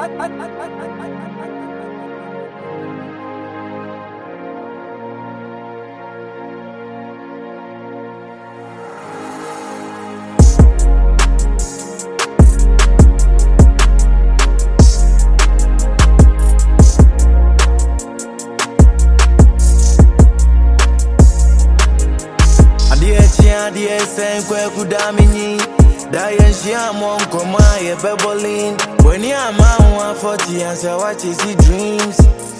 Dear Saint Kwekudamini, Diane Shiamon, Komaya, Bebolin. When you're man 140 and say what is he dreams?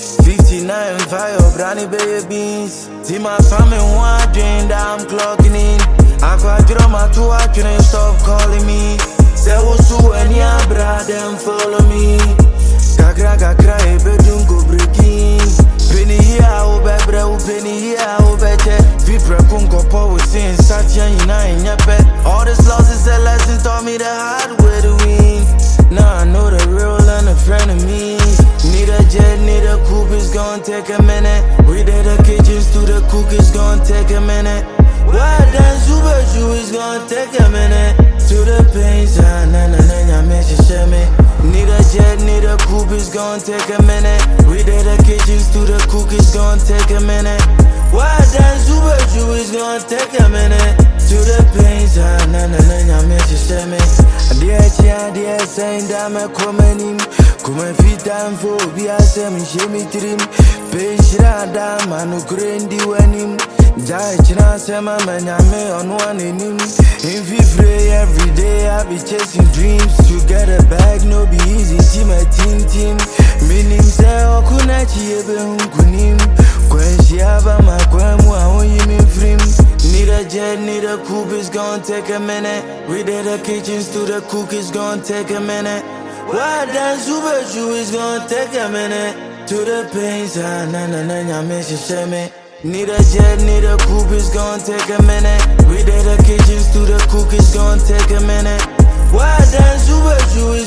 59 fire, brownie babies. See my family one dream that I'm clocking in. I got drama to watch and stop calling me. Say what's when you're brother and follow me. Kakra, bedroom go breaking. Penny here, penny here, Vipra kunko po with sin, Satya in your bed. All this loss is a lesson, taught me the hard way to win. Now I know the real and the friend of me. Need a jet, need a coupe, it's gonna take a minute. We did the kitchens to the cook, it's gonna take a minute. Why dance super shoe, it's gonna take a minute. To the pains, I miss you, share me. Need a jet, need a coupe, it's gonna take a minute. We did the kitchens to the cook, it's gonna take a minute. Why dance super shoe, it's gonna take a minute. To the pains, I miss you, share me. Dear saying that I'm coming. Come fit time for be a semi shimmy trim. Page rada, man, Ukraine, him. Jai China Sema Manyame on one in him. In free every day, I be chasing dreams. To get a bag, no be easy, team. Meaning say, Okunachi, Ebe Hunkunim. Kwenshi Aba, my Kwemu, I want you in free. Need a jet, need a coupe, it's gonna take a minute. We did the kitchens to the cook, it's gonna take a minute. Why dance super shoe, it's gonna take a minute. To the pains, I miss you, share me. Need a jet, need a coupe, it's gonna take a minute. We did the kitchens to the cook, it's gonna take a minute. Why dance super shoe,